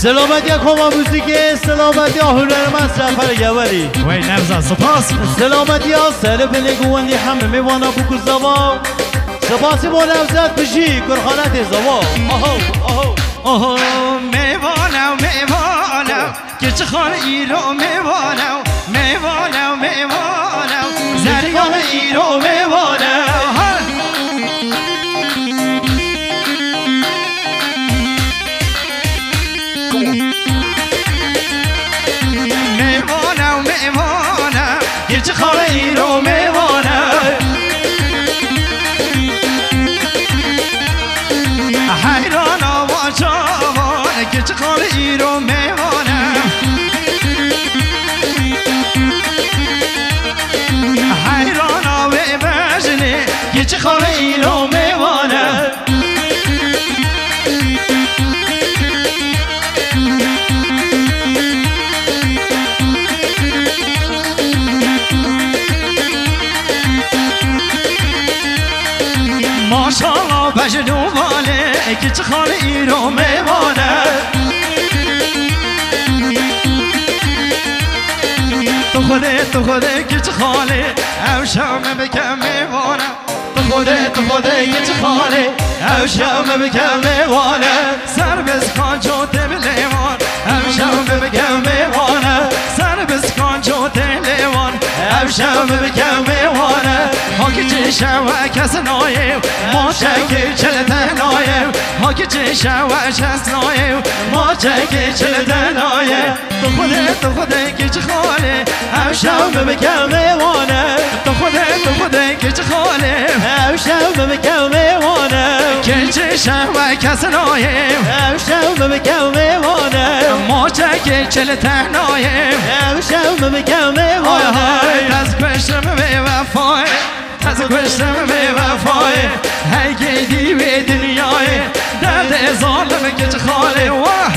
سلامتی کما موسیقی سلامتی هنرمند سفر گوری وای نبزن سپاس سلامتی ها سر بلگوانی همه میوانا بکو زوا سپاسی با نوزد بشی کرخانت زوا آهو آهو آهو میوانم که چه خانه ایرو میوانم زریان ایرو میوانم که چه خانه ایرو میوانم حیرانا و جوان که چه خانه ایرو میوانم حیرانا و بجنه که چه خانه ایرو میوانم ماشاءالله بجنو واله که چه خانه ایرو میوانه تو خوده که چه خاله او شام بکم میوانه تو خوده که چه خاله او شام بکم میوانه سر بزکان جوته بلیوان او شام بکم میوانه سر بزکان جوته لیوان او شام بکم میوانه ها که چه و کس نایم ما چه چلته نایم ها که چه و کس نایم ما چه چلته نایم تو خوده که چه خاله او شام بکم میوانه تو خوده که چه خاله او شام بکم میوانه که چه و کس نایم او شام بکم میوانه ما چه چلته نایم او شام بکم میوانه از کشتم به وفای از کشتم به وفای هی گیدی به دنیای درد ظالم که چه خاله